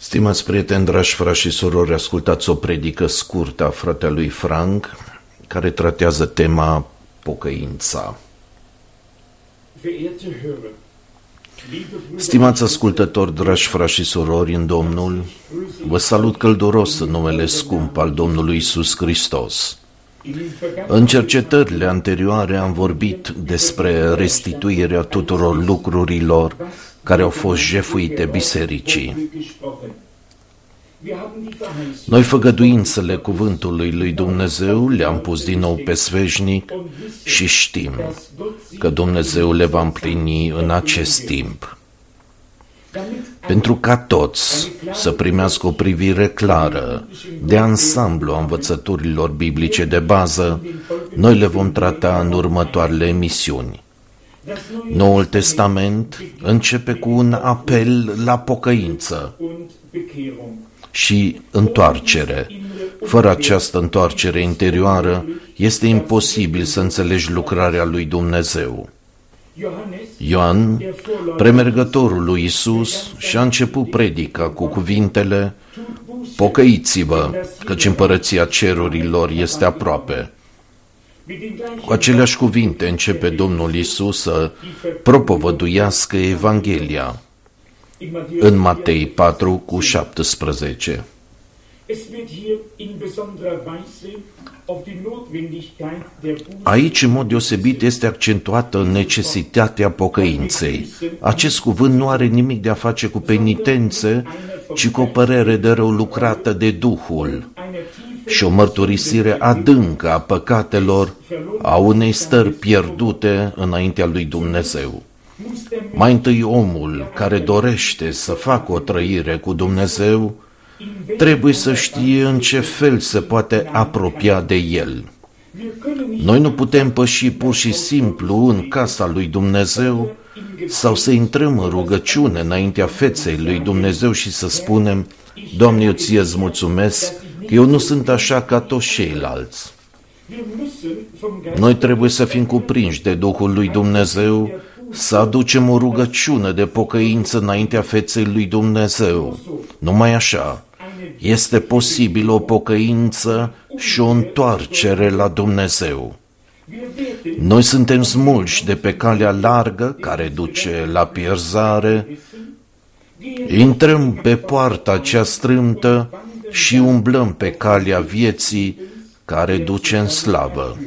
Stimați prieteni, dragi frați și surori, ascultați o predică scurtă a fratelui Frank, care tratează tema pocăința. Stimați ascultători, dragi frați și surori în Domnul, vă salut călduros în numele scump al Domnului Iisus Hristos. În cercetările anterioare am vorbit despre restituirea tuturor lucrurilor care au fost jefuite bisericii. Noi făgăduințele cuvântului lui Dumnezeu le-am pus din nou pe sfeșnic și știm că Dumnezeu le va împlini în acest timp. Pentru ca toți să primească o privire clară de ansamblu a învățăturilor biblice de bază, noi le vom trata în următoarele emisiuni. Noul Testament începe cu un apel la pocăință și întoarcere. Fără această întoarcere interioară, este imposibil să înțelegi lucrarea lui Dumnezeu. Ioan, premergătorul lui Iisus, și-a început predica cu cuvintele: pocăiți-vă, căci împărăția cerurilor este aproape. Cu aceleași cuvinte începe Domnul Iisus să propovăduiască Evanghelia în Matei 4:17. Aici, în mod deosebit, este accentuată necesitatea pocăinței. Acest cuvânt nu are nimic de a face cu penitențe, ci cu o părere de rău lucrată de Duhul și o mărturisire adâncă a păcatelor, a unei stări pierdute înaintea lui Dumnezeu. Mai întâi, omul care dorește să facă o trăire cu Dumnezeu trebuie să știe în ce fel se poate apropia de El. Noi nu putem păși pur și simplu în casa lui Dumnezeu sau să intrăm în rugăciune înaintea feței lui Dumnezeu și să spunem: Doamne, eu ție-ți mulțumesc că eu nu sunt așa ca toți ceilalți. Noi trebuie să fim cuprinși de Duhul lui Dumnezeu, să aducem o rugăciune de pocăință înaintea feței lui Dumnezeu. Numai așa este posibil o pocăință și o întoarcere la Dumnezeu. Noi suntem smulși de pe calea largă care duce la pierzare, intrăm pe poarta cea strâmtă și umblăm pe calea vieții care duce în slavă.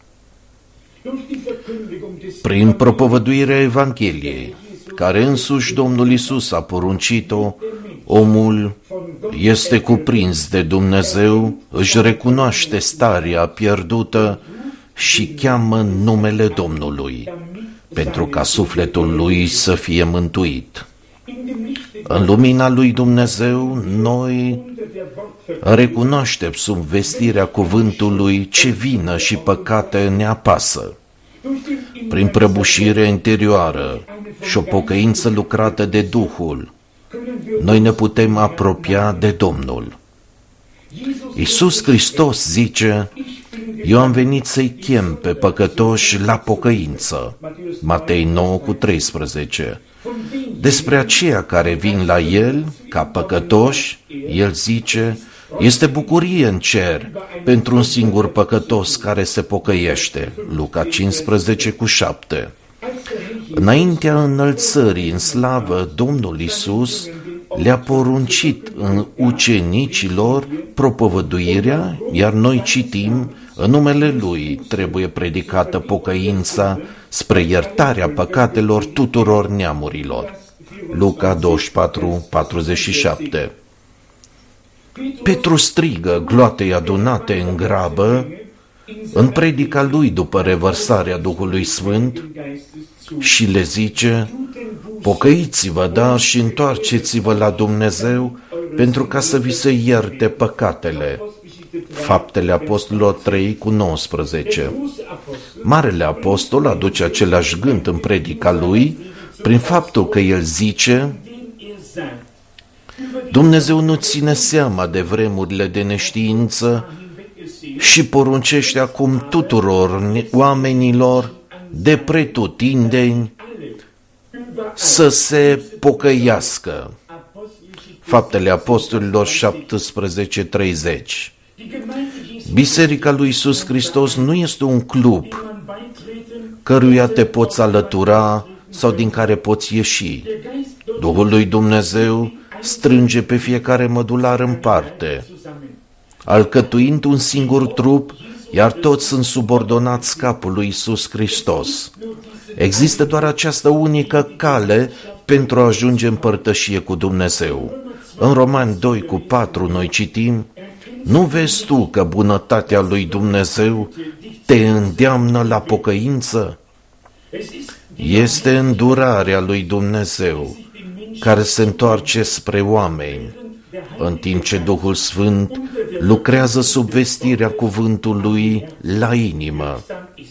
Prin propovăduirea Evangheliei, care însuși Domnul Iisus a poruncit-o, omul este cuprins de Dumnezeu, își recunoaște starea pierdută și cheamă numele Domnului, pentru ca sufletul lui să fie mântuit. În lumina lui Dumnezeu, noi recunoaștem sub vestirea cuvântului ce vină și păcate ne apasă. Prin prăbușire interioară și o pocăință lucrată de Duhul, noi ne putem apropia de Domnul. Iisus Hristos zice: eu am venit să-i chem pe păcătoși la pocăință. Matei 9:13. Despre aceia care vin la El ca păcătoși, El zice: este bucurie în cer pentru un singur păcătos care se pocăiește. Luca 15:7. Înaintea înălțării în slavă, Domnul Iisus le-a poruncit în ucenicilor propovăduirea, iar noi citim: în numele Lui trebuie predicată pocăința spre iertarea păcatelor tuturor neamurilor. Luca 24:47. Petru strigă gloatei adunate în grabă în predica lui după revărsarea Duhului Sfânt și le zice: pocăiți-vă, da, și întoarceți-vă la Dumnezeu pentru ca să vi se ierte păcatele. Faptele Apostolilor 3:19. Marele apostol aduce același gând în predica lui prin faptul că el zice: Dumnezeu nu ține seama de vremurile de neștiință și poruncește acum tuturor oamenilor de pretutindeni să se pocăiască. Faptele Apostolilor 17:30. Biserica lui Iisus Hristos nu este un club căruia te poți alătura sau din care poți ieși. Duhul lui Dumnezeu strânge pe fiecare mădular în parte, alcătuind un singur trup, iar toți sunt subordonați capului lui Iisus Hristos. Există doar această unică cale pentru a ajunge în părtășie cu Dumnezeu. În Romani 2:4 noi citim: nu vezi tu că bunătatea lui Dumnezeu te îndeamnă la pocăință? Este îndurarea lui Dumnezeu care se întoarce spre oameni, în timp ce Duhul Sfânt lucrează sub vestirea cuvântului la inimă.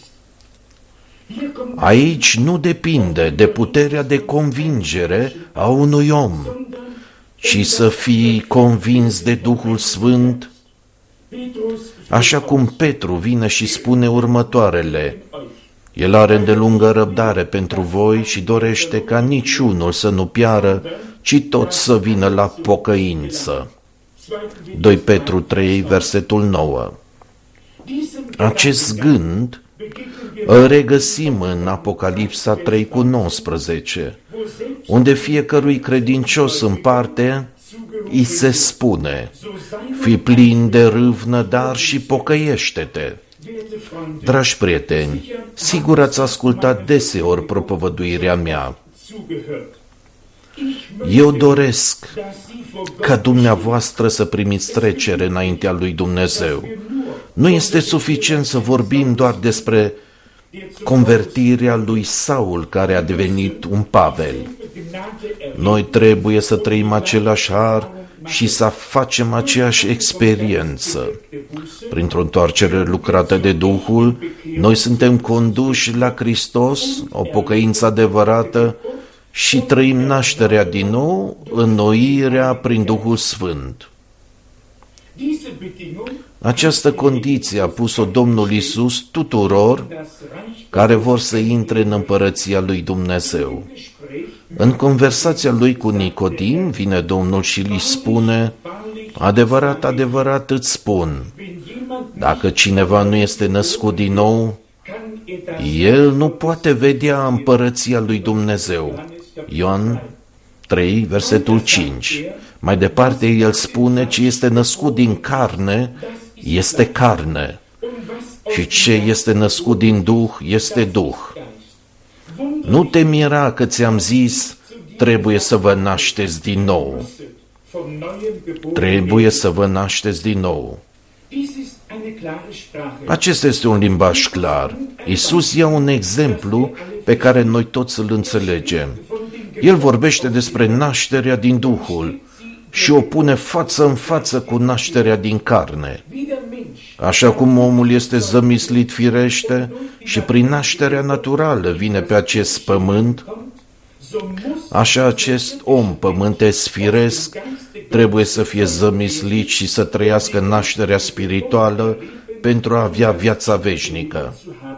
Aici nu depinde de puterea de convingere a unui om, ci să fii convins de Duhul Sfânt, așa cum Petru vine și spune următoarele: El are îndelungă răbdare pentru voi și dorește ca niciunul să nu piară, ci toți să vină la pocăință. 2 Petru 3, versetul 9. Acest gând îl regăsim în Apocalipsa 3:19, unde fiecărui credincios în parte îi se spune: fii plin de râvnă, dar și pocăiește-te. Dragi prieteni, sigur ați ascultat deseori propovăduirea mea. Eu doresc ca dumneavoastră să primiți trecere înaintea lui Dumnezeu. Nu este suficient să vorbim doar despre convertirea lui Saul, care a devenit un Pavel. Noi trebuie să trăim același har și să facem aceeași experiență. Printr-o întoarcere lucrată de Duhul, noi suntem conduși la Hristos, o pocăință adevărată, și trăim nașterea din nou, înnoirea prin Duhul Sfânt. Această condiție a pus-o Domnul Iisus tuturor care vor să intre în împărăția lui Dumnezeu. În conversația lui cu Nicodim, vine Domnul și îi spune: adevărat, adevărat îți spun, dacă cineva nu este născut din nou, el nu poate vedea împărăția lui Dumnezeu. Ioan 3, versetul 5. Mai departe, el spune: ce este născut din carne, este carne. Și ce este născut din Duh, este Duh. Nu te mira că ți-am zis: trebuie să vă nașteți din nou. Trebuie să vă nașteți din nou. Acesta este un limbaj clar. Iisus ia un exemplu pe care noi toți îl înțelegem. El vorbește despre nașterea din Duhul și o pune față în față cu nașterea din carne. Așa cum omul este zămislit firește și prin nașterea naturală vine pe acest pământ, așa acest om pământesc firesc trebuie să fie zămislit și să trăiască nașterea spirituală pentru a avea viața veșnică.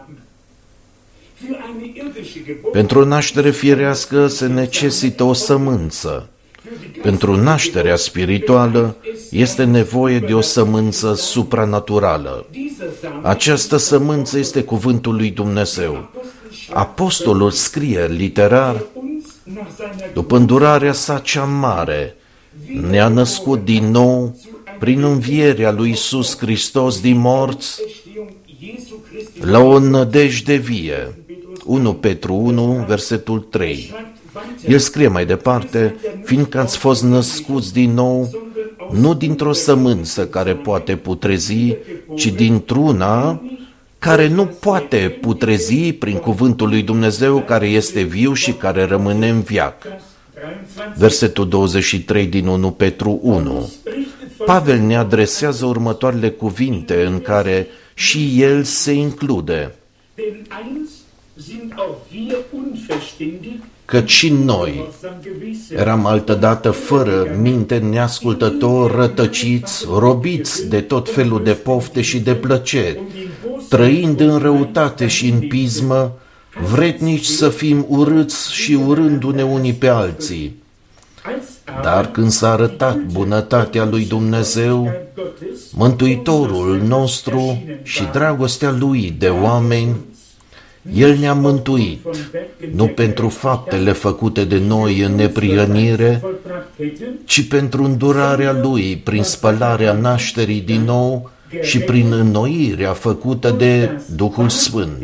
Pentru o naștere firească se necesită o sămânță. Pentru nașterea spirituală este nevoie de o sămânță supranaturală. Această sămânță este cuvântul lui Dumnezeu. Apostolul scrie literar: după îndurarea sa cea mare, ne-a născut din nou prin învierea lui Iisus Hristos din morți la o nădejde vie. 1 Petru 1, versetul 3. El scrie mai departe: fiindcă ați fost născuți din nou, nu dintr-o sămânță care poate putrezi, ci dintr-una care nu poate putrezi, prin cuvântul lui Dumnezeu care este viu și care rămâne în veac. Versetul 23 din 1 Petru 1. Pavel ne adresează următoarele cuvinte în care și el se include: căci și noi eram altădată fără minte, neascultători, rătăciți, robiți de tot felul de pofte și de plăceri, trăind în răutate și în pismă, vretnici să fim urâți și urându-ne unii pe alții. Dar când s-a arătat bunătatea lui Dumnezeu, Mântuitorul nostru și dragostea Lui de oameni, El ne-a mântuit, nu pentru faptele făcute de noi în neprihănire, ci pentru îndurarea Lui prin spălarea nașterii din nou și prin înnoirea făcută de Duhul Sfânt,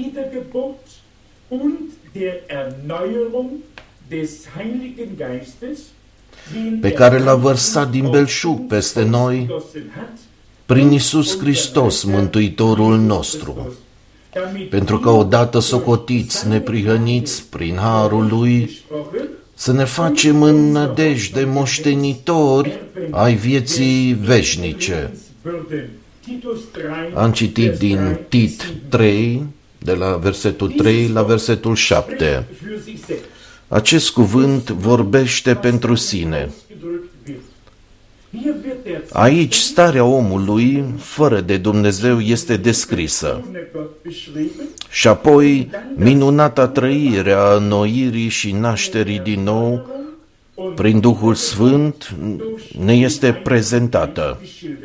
pe care l-a vărsat din belșug peste noi prin Iisus Hristos, Mântuitorul nostru, pentru că odată socotiți neprihăniți prin harul Lui, să ne facem în nădejde moștenitori ai vieții veșnice. Am citit din Tit 3, de la versetul 3 la versetul 7. Acest cuvânt vorbește pentru sine. Aici starea omului fără de Dumnezeu este descrisă. Și apoi minunata trăire a înnoirii și nașterii din nou prin Duhul Sfânt ne este prezentată.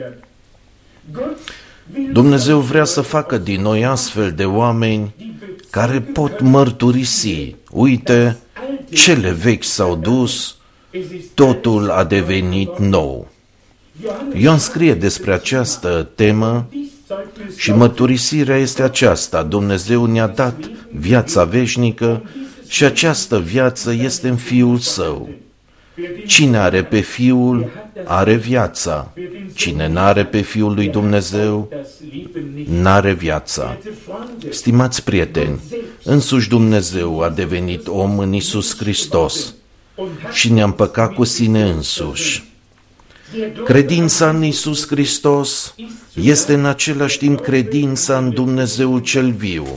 Dumnezeu vrea să facă din noi astfel de oameni care pot mărturisi: uite, cele vechi s-au dus, totul a devenit nou. Ioan scrie despre această temă și mărturisirea este aceasta: Dumnezeu ne-a dat viața veșnică și această viață este în Fiul Său. Cine are pe Fiul, are viața. Cine n-are pe Fiul lui Dumnezeu, n-are viața. Stimați prieteni, însuși Dumnezeu a devenit om în Iisus Hristos și ne-a împăcat cu sine însuși. Credința în Iisus Hristos este în același timp credința în Dumnezeu cel viu.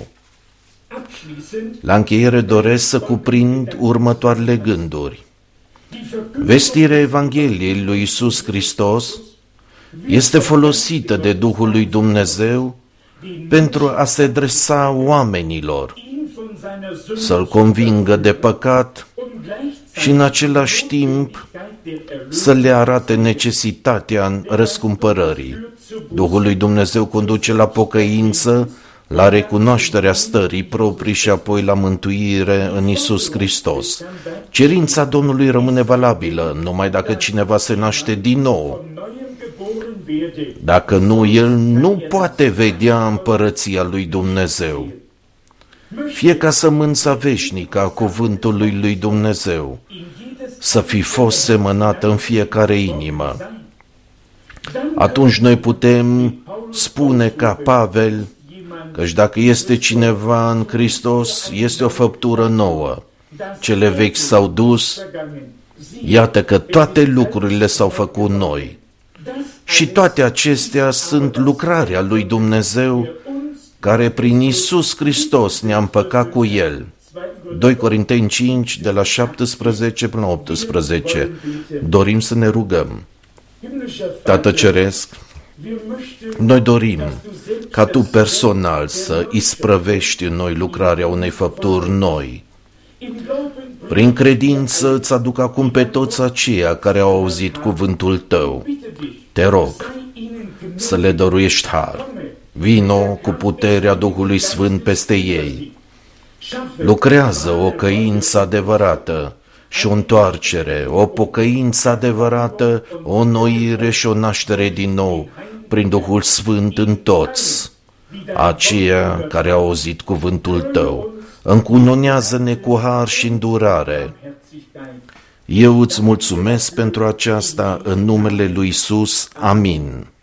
La încheiere doresc să cuprind următoarele gânduri. Vestirea Evangheliei lui Iisus Hristos este folosită de Duhul lui Dumnezeu pentru a se adresa oamenilor, să-l convingă de păcat și în același timp să le arate necesitatea răscumpărării. Duhul lui Dumnezeu conduce la pocăință, la recunoașterea stării proprii și apoi la mântuire în Iisus Hristos. Cerința Domnului rămâne valabilă numai dacă cineva se naște din nou. Dacă nu, el nu poate vedea împărăția lui Dumnezeu. Fie ca sămânța veșnică a cuvântului lui Dumnezeu să fi fost semănată în fiecare inimă. Atunci noi putem spune ca Pavel, căci dacă este cineva în Hristos, este o făptură nouă. Cele vechi s-au dus, iată că toate lucrurile s-au făcut noi. Și toate acestea sunt lucrarea lui Dumnezeu, care prin Iisus Hristos ne-a împăcat cu El. 2 Corinteni 5, de la 17 până la 18. Dorim să ne rugăm. Tată Ceresc, noi dorim ca Tu personal să isprăvești în noi lucrarea unei făpturi noi. Prin credință îți aduc acum pe toți aceia care au auzit cuvântul Tău. Te rog să le dăruiești har. Vino cu puterea Duhului Sfânt peste ei. Lucrează o căință adevărată și o întoarcere, o pocăință adevărată, o înnoire și o naștere din nou prin Duhul Sfânt în toți aceia care au auzit cuvântul Tău. Încununează-ne cu har și îndurare. Eu îți mulțumesc pentru aceasta în numele lui Iisus. Amin.